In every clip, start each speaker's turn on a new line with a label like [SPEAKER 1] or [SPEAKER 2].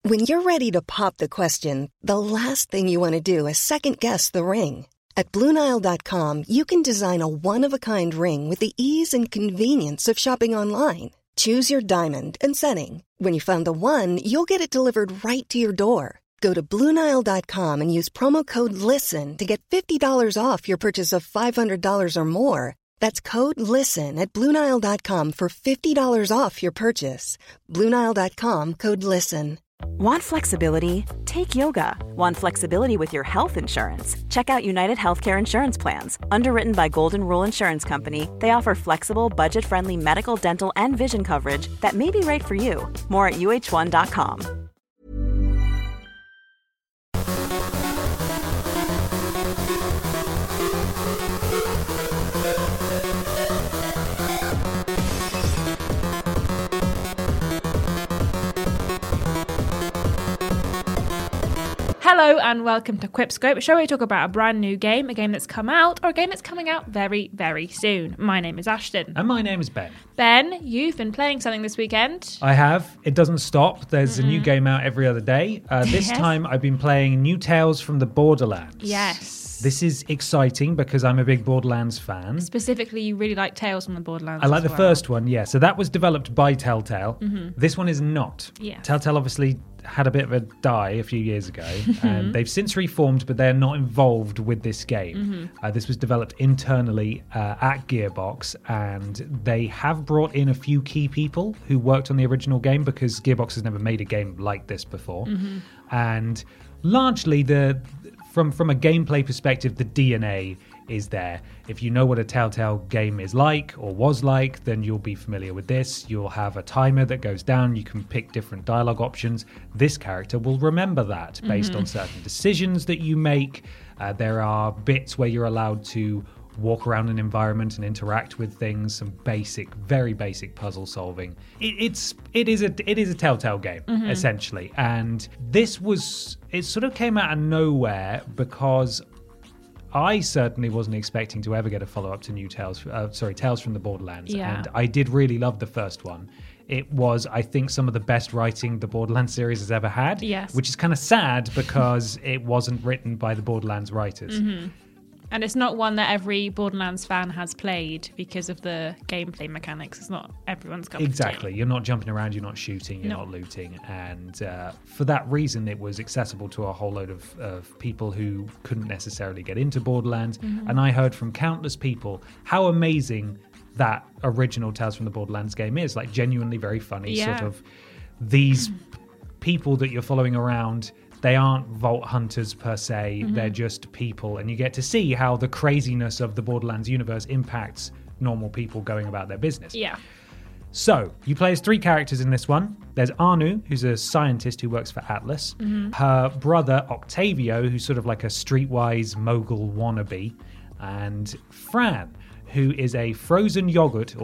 [SPEAKER 1] When you're ready to pop the question, the last thing you want to do is second-guess the ring. At BlueNile.com, you can design a one-of-a-kind ring with the ease and convenience of shopping online. Choose your diamond and setting. When you find the one, you'll get it delivered right to your door. Go to BlueNile.com and use promo code LISTEN to get $50 off your purchase of $500 or more. That's code LISTEN at BlueNile.com for $50 off your purchase. BlueNile.com, code LISTEN.
[SPEAKER 2] Want flexibility? Take yoga. Want flexibility with your health insurance? Check out United Healthcare Insurance Plans. Underwritten by Golden Rule Insurance Company, they offer flexible, budget-friendly medical, dental, and vision coverage that may be right for you. More at UH1.com.
[SPEAKER 3] Hello and welcome to Quipscope, a show where we talk about a brand new game, a game that's come out, or a game that's coming out very, very soon. My name is Ashton.
[SPEAKER 4] And my name is Ben.
[SPEAKER 3] Ben, you've been playing something this weekend.
[SPEAKER 4] I have. It doesn't stop. There's a new game out every other day. This time I've been playing New Tales from the Borderlands.
[SPEAKER 3] Yes.
[SPEAKER 4] This is exciting because I'm a big Borderlands fan.
[SPEAKER 3] Specifically, you really like Tales from the Borderlands.
[SPEAKER 4] I like the first one, yeah. So that was developed by Telltale. This one is not.
[SPEAKER 3] Yeah.
[SPEAKER 4] Telltale obviously had a bit of a die a few years ago, and they've since reformed, but they're not involved with this game. This was developed internally at Gearbox, and they have brought in a few key people who worked on the original game because Gearbox has never made a game like this before. And largely, from a gameplay perspective, the DNA is there. If you know what a Telltale game is like or was like, then you'll be familiar with this. You'll have a timer that goes down. You can pick different dialogue options. This character will remember that based on certain decisions that you make. There are bits where you're allowed to walk around an environment and interact with things, some basic, very basic puzzle solving. It is a Telltale game, essentially. And it sort of came out of nowhere because I certainly wasn't expecting to ever get a follow-up to Tales from the Borderlands.
[SPEAKER 3] Yeah.
[SPEAKER 4] And I did really love the first one. It was, I think, some of the best writing the Borderlands series has ever had.
[SPEAKER 3] Yes.
[SPEAKER 4] Which is kind of sad because it wasn't written by the Borderlands writers.
[SPEAKER 3] And it's not one that every Borderlands fan has played because of the gameplay mechanics. It's not everyone's cup of tea.
[SPEAKER 4] Exactly. You're not jumping around, you're not shooting, you're not looting. And for that reason, it was accessible to a whole load of people who couldn't necessarily get into Borderlands. And I heard from countless people how amazing that original Tales from the Borderlands game is. Like, genuinely very funny.
[SPEAKER 3] Yeah.
[SPEAKER 4] Sort of these people that you're following around, they aren't vault hunters per se, they're just people, and you get to see how the craziness of the Borderlands universe impacts normal people going about their business.
[SPEAKER 3] Yeah.
[SPEAKER 4] So, you play as three characters in this one. There's Anu, who's a scientist who works for Atlas. Her brother, Octavio, who's sort of like a streetwise mogul wannabe. And Fran, who is a frozen yogurt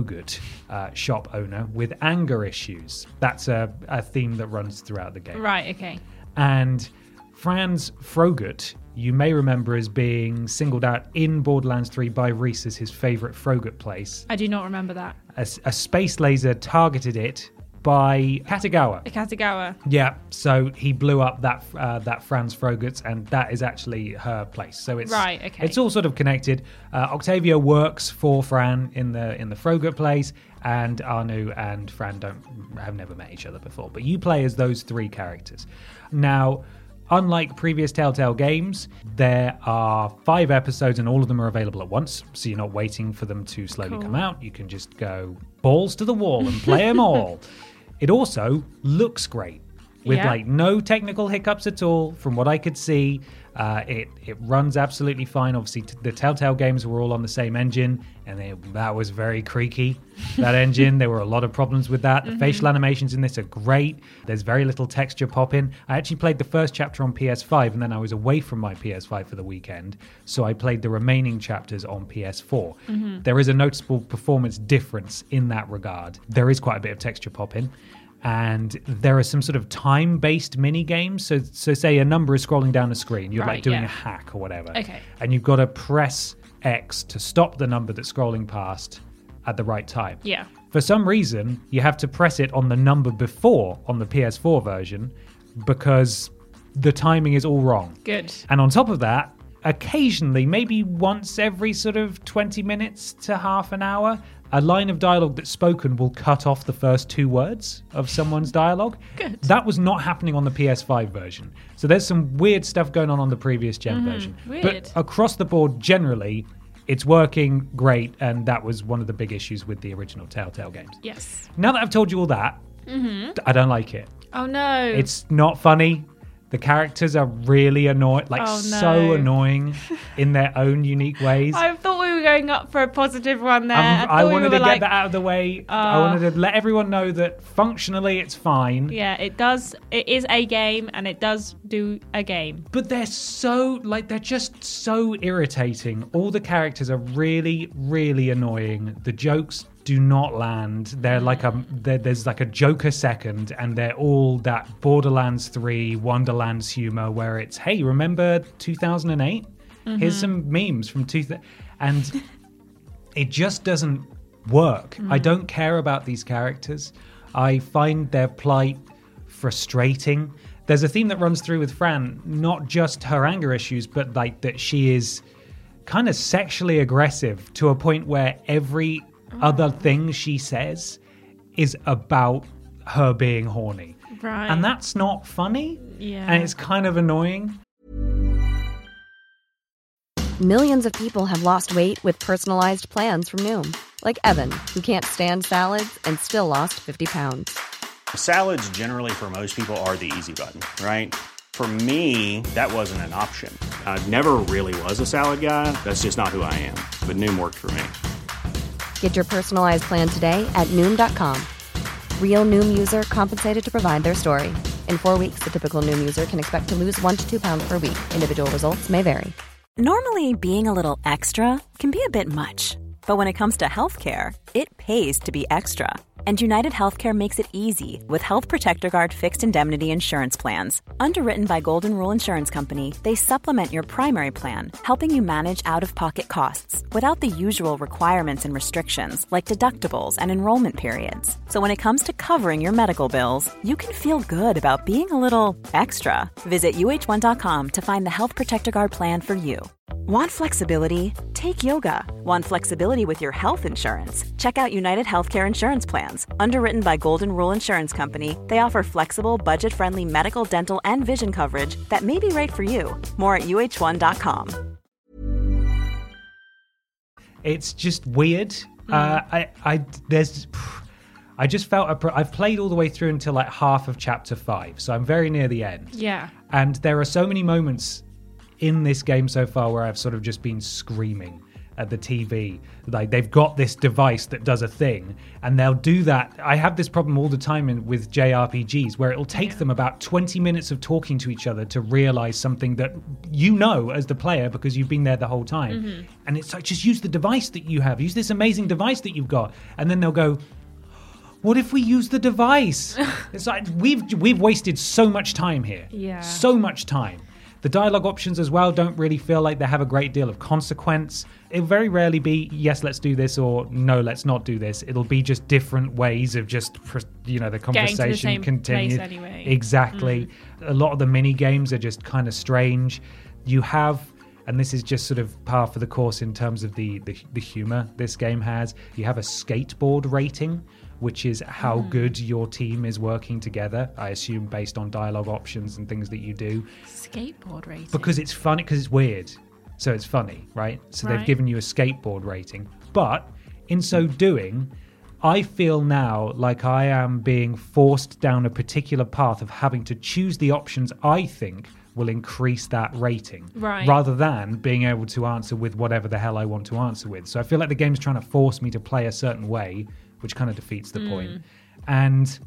[SPEAKER 4] shop owner with anger issues. That's a theme that runs throughout the game.
[SPEAKER 3] Right, okay.
[SPEAKER 4] And Fran's Frogut, you may remember as being singled out in Borderlands 3 by Reese as his favourite Frogut place.
[SPEAKER 3] I do not remember that.
[SPEAKER 4] A space laser targeted it by Katagawa.
[SPEAKER 3] Katagawa.
[SPEAKER 4] Yeah, so he blew up that Fran's Frogut, and that is actually her place. So it's
[SPEAKER 3] right, okay.
[SPEAKER 4] It's all sort of connected. Octavio works for Fran in the Frogut place, and Anu and Fran have never met each other before. But you play as those three characters. Now, unlike previous Telltale games, there are 5 episodes and all of them are available at once. So you're not waiting for them to slowly come out. You can just go balls to the wall and play them all. It also looks great with like no technical hiccups at all from what I could see. It runs absolutely fine. Obviously, the Telltale games were all on the same engine, and that was very creaky, that engine. There were a lot of problems with that. The facial animations in this are great. There's very little texture pop-in. I actually played the first chapter on PS5, and then I was away from my PS5 for the weekend, so I played the remaining chapters on PS4. There is a noticeable performance difference in that regard. There is quite a bit of texture pop-in. And there are some sort of time-based mini-games. So say a number is scrolling down the screen. You're like doing a hack or whatever. Okay. And you've got to press X to stop the number that's scrolling past at the right time.
[SPEAKER 3] Yeah.
[SPEAKER 4] For some reason, you have to press it on the number before on the PS4 version, because the timing is all wrong.
[SPEAKER 3] Good.
[SPEAKER 4] And on top of that, occasionally, maybe once every sort of 20 minutes to half an hour, a line of dialogue that's spoken will cut off the first 2 words of someone's dialogue.
[SPEAKER 3] Good.
[SPEAKER 4] That was not happening on the PS5 version. So there's some weird stuff going on the previous gen version.
[SPEAKER 3] Weird.
[SPEAKER 4] But across the board, generally, it's working great, and that was one of the big issues with the original Telltale games.
[SPEAKER 3] Yes.
[SPEAKER 4] Now that I've told you all that, I don't like it.
[SPEAKER 3] Oh, no.
[SPEAKER 4] It's not funny. The characters are really annoying, so annoying in their own unique ways.
[SPEAKER 3] I thought we were going up for a positive one there.
[SPEAKER 4] I wanted to get that out of the way. I wanted to let everyone know that functionally it's fine.
[SPEAKER 3] Yeah, it does. It is a game, and it does do a game.
[SPEAKER 4] But they're just so irritating. All the characters are really, really annoying. The jokes do not land. They're there's like a joke a second, and they're all that Borderlands 3 Wonderlands humor where it's, hey, remember 2008? Here's some memes from 2000, and it just doesn't work. I don't care about these characters. I find their plight frustrating. There's a theme that runs through with Fran, not just her anger issues, but like that she is kind of sexually aggressive to a point where every other thing she says is about her being horny.
[SPEAKER 3] Right.
[SPEAKER 4] And that's not funny.
[SPEAKER 3] Yeah.
[SPEAKER 4] And it's kind of annoying.
[SPEAKER 5] Millions of people have lost weight with personalized plans from Noom. Like Evan, who can't stand salads and still lost 50 pounds.
[SPEAKER 6] Salads generally for most people are the easy button, right? For me, that wasn't an option. I never really was a salad guy. That's just not who I am. But Noom worked for me.
[SPEAKER 5] Get your personalized plan today at Noom.com. Real Noom user compensated to provide their story. In 4 weeks, the typical Noom user can expect to lose 1 to 2 pounds per week. Individual results may vary.
[SPEAKER 2] Normally, being a little extra can be a bit much. But when it comes to healthcare, it pays to be extra. And United Healthcare makes it easy with Health Protector Guard fixed indemnity insurance plans. Underwritten by Golden Rule Insurance Company, they supplement your primary plan, helping you manage out-of-pocket costs without the usual requirements and restrictions like deductibles and enrollment periods. So when it comes to covering your medical bills, you can feel good about being a little extra. Visit UH1.com to find the Health Protector Guard plan for you. Want flexibility? Take yoga. Want flexibility with your health insurance? Check out United Healthcare Insurance Plans. Underwritten by Golden Rule Insurance Company, they offer flexible, budget-friendly medical, dental, and vision coverage that may be right for you. More at UH1.com.
[SPEAKER 4] It's just weird. I just felt I've played all the way through until like half of chapter 5, so I'm very near the end.
[SPEAKER 3] Yeah.
[SPEAKER 4] And there are so many moments in this game so far where I've sort of just been screaming at the TV. Like, they've got this device that does a thing, and they'll do that. I have this problem all the time with JRPGs where it'll take them about 20 minutes of talking to each other to realize something that you know as the player because you've been there the whole time. And it's like, just use the device that you have. Use this amazing device that you've got. And then they'll go, what if we use the device? It's like, we've wasted so much time here.
[SPEAKER 3] Yeah.
[SPEAKER 4] So much time. The dialogue options as well don't really feel like they have a great deal of consequence. It'll very rarely be, yes, let's do this, or no, let's not do this. It'll be just different ways of just, the conversation continue.
[SPEAKER 3] Anyway.
[SPEAKER 4] Exactly. A lot of the mini games are just kind of strange. You have, and this is just sort of par for the course in terms of the humor this game has, you have a skateboard rating, which is how good your team is working together, I assume based on dialogue options and things that you do.
[SPEAKER 3] Skateboard rating?
[SPEAKER 4] Because it's funny, because it's weird. So it's funny, right? So they've given you a skateboard rating. But in so doing, I feel now like I am being forced down a particular path of having to choose the options I think will increase that rating, rather than being able to answer with whatever the hell I want to answer with. So I feel like the game's trying to force me to play a certain way, which kind of defeats the point. And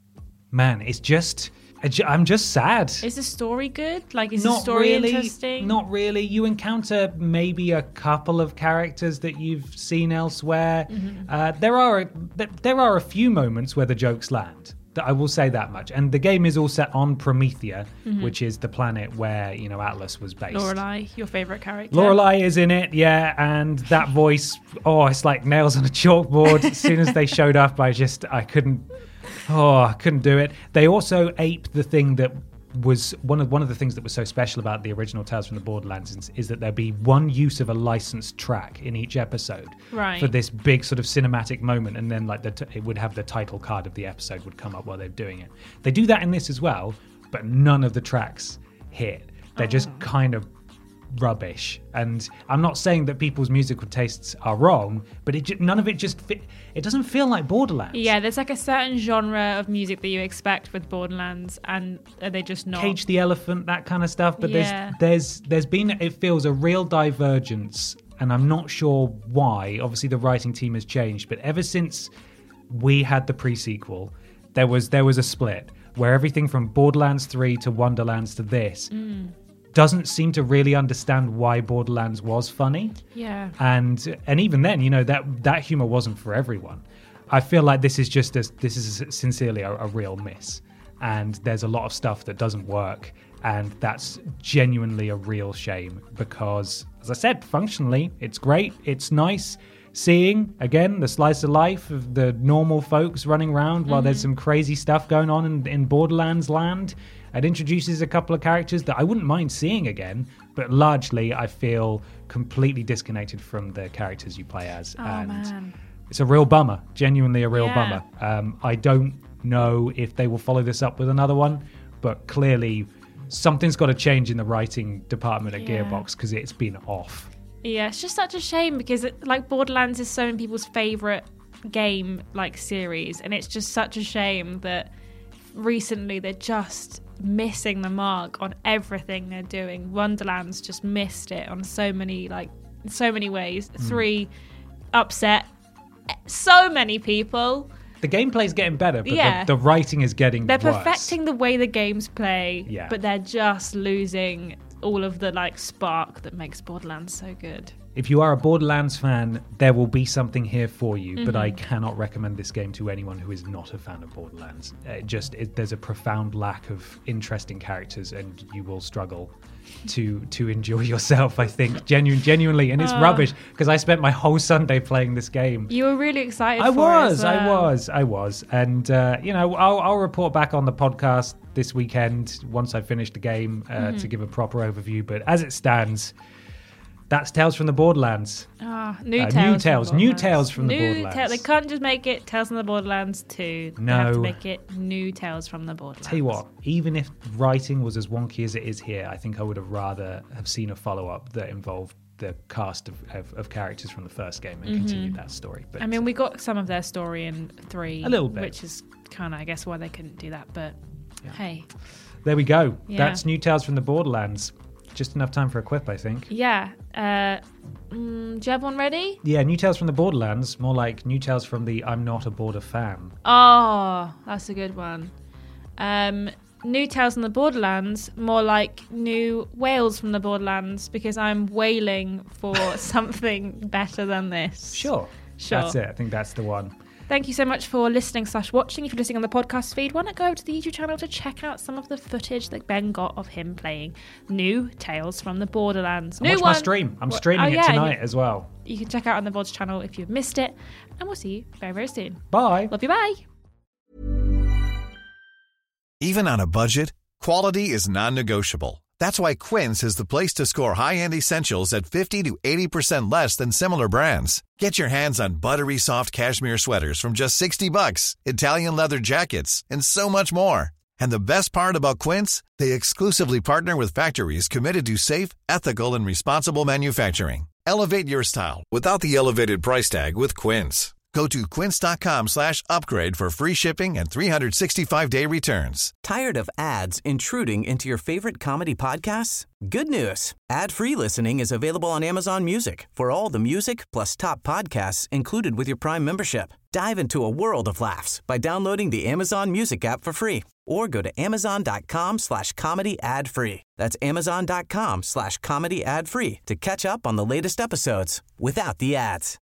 [SPEAKER 4] man, it's just, I'm just sad.
[SPEAKER 3] Is the story good? Like, is the story interesting?
[SPEAKER 4] Not really. You encounter maybe a couple of characters that you've seen elsewhere. There are a few moments where the jokes land. I will say that much. And the game is all set on Promethea, which is the planet where, Atlas was based.
[SPEAKER 3] Lorelei, your favourite character.
[SPEAKER 4] Lorelei is in it, yeah. And that voice, it's like nails on a chalkboard. As soon as they showed up, I couldn't do it. They also ape the thing that was one of the things that was so special about the original Tales from the Borderlands is that there'd be one use of a licensed track in each episode
[SPEAKER 3] Right.
[SPEAKER 4] for this big sort of cinematic moment, and then like it would have the title card of the episode would come up while they're doing it. They do that in this as well, but none of the tracks hit. They're just kind of rubbish, and I'm not saying that people's musical tastes are wrong, but none of it just fit. It doesn't feel like Borderlands.
[SPEAKER 3] Yeah, there's like a certain genre of music that you expect with Borderlands, and they just not.
[SPEAKER 4] Cage the Elephant, that kind of stuff. But
[SPEAKER 3] Yeah.
[SPEAKER 4] there's been, it feels, a real divergence, and I'm not sure why. Obviously, the writing team has changed, but ever since we had the pre-sequel, there was a split where everything from Borderlands 3 to Wonderlands to this doesn't seem to really understand why Borderlands was funny.
[SPEAKER 3] Yeah.
[SPEAKER 4] And even then, that humor wasn't for everyone. I feel like this is sincerely a real miss, and there's a lot of stuff that doesn't work, and that's genuinely a real shame because, as I said, functionally it's great, it's nice seeing again the slice of life of the normal folks running around while there's some crazy stuff going on in Borderlands land. It introduces a couple of characters that I wouldn't mind seeing again, but largely I feel completely disconnected from the characters you play as.
[SPEAKER 3] Man.
[SPEAKER 4] It's a real bummer, genuinely a real
[SPEAKER 3] Yeah.
[SPEAKER 4] bummer. I don't know if they will follow this up with another one, but clearly something's got to change in the writing department at
[SPEAKER 3] Yeah.
[SPEAKER 4] Gearbox because it's been off.
[SPEAKER 3] Yeah, it's just such a shame because Borderlands is so many people's favorite game series, and it's just such a shame that recently they're just missing the mark on everything they're doing. Wonderlands just missed it on so many ways. 3 upset so many people.
[SPEAKER 4] The gameplay's getting better, but
[SPEAKER 3] Yeah.
[SPEAKER 4] the writing is getting
[SPEAKER 3] They're
[SPEAKER 4] worse.
[SPEAKER 3] perfecting the way the games play,
[SPEAKER 4] Yeah.
[SPEAKER 3] but they're just losing all of the spark that makes Borderlands so good.
[SPEAKER 4] If you are a Borderlands fan, there will be something here for you, but I cannot recommend this game to anyone who is not a fan of Borderlands. There's a profound lack of interesting characters, and you will struggle to enjoy yourself, I think, genuinely. And it's rubbish, because I spent my whole Sunday playing this game.
[SPEAKER 3] You were really excited
[SPEAKER 4] I
[SPEAKER 3] for
[SPEAKER 4] was.
[SPEAKER 3] it as well.
[SPEAKER 4] And, I'll report back on the podcast this weekend once I finish the game to give a proper overview. But as it stands, that's Tales from the Borderlands.
[SPEAKER 3] New
[SPEAKER 4] Tales
[SPEAKER 3] Tales
[SPEAKER 4] from the Borderlands.
[SPEAKER 3] They can't just make it Tales from the Borderlands 2. They have to make it New Tales from the Borderlands.
[SPEAKER 4] Tell you what, even if writing was as wonky as it is here, I think I would have rather have seen a follow-up that involved the cast of characters from the first game and continued that story. But
[SPEAKER 3] I mean, we got some of their story in 3.
[SPEAKER 4] A little bit.
[SPEAKER 3] Which is kind of, I guess, why they couldn't do that. But hey.
[SPEAKER 4] there we go.
[SPEAKER 3] Yeah.
[SPEAKER 4] That's New Tales from the Borderlands. Just enough time for a quip, I think.
[SPEAKER 3] Yeah. Do you have one ready?
[SPEAKER 4] Yeah, New Tales from the Borderlands. More like New Tales from the I'm Not a Border Fan.
[SPEAKER 3] Oh, that's a good one. New Tales from the Borderlands, more like New Wales from the Borderlands, because I'm wailing for something better than this.
[SPEAKER 4] Sure. That's it. I think that's the one.
[SPEAKER 3] Thank you so much for listening/watching. If you're listening on the podcast feed, why not go over to the YouTube channel to check out some of the footage that Ben got of him playing New Tales from the Borderlands.
[SPEAKER 4] Watch my stream. I'm streaming it tonight as well.
[SPEAKER 3] You can check out on the VODs channel if you've missed it. And we'll see you very, very soon.
[SPEAKER 4] Bye.
[SPEAKER 3] Love you, bye.
[SPEAKER 7] Even on a budget, quality is non-negotiable. That's why Quince is the place to score high-end essentials at 50 to 80% less than similar brands. Get your hands on buttery soft cashmere sweaters from just $60, Italian leather jackets, and so much more. And the best part about Quince, they exclusively partner with factories committed to safe, ethical, and responsible manufacturing. Elevate your style without the elevated price tag with Quince. Go to quince.com/upgrade for free shipping and 365-day returns.
[SPEAKER 8] Tired of ads intruding into your favorite comedy podcasts? Good news. Ad-free listening is available on Amazon Music for all the music plus top podcasts included with your Prime membership. Dive into a world of laughs by downloading the Amazon Music app for free or go to amazon.com/comedy ad-free. That's amazon.com/comedy ad-free to catch up on the latest episodes without the ads.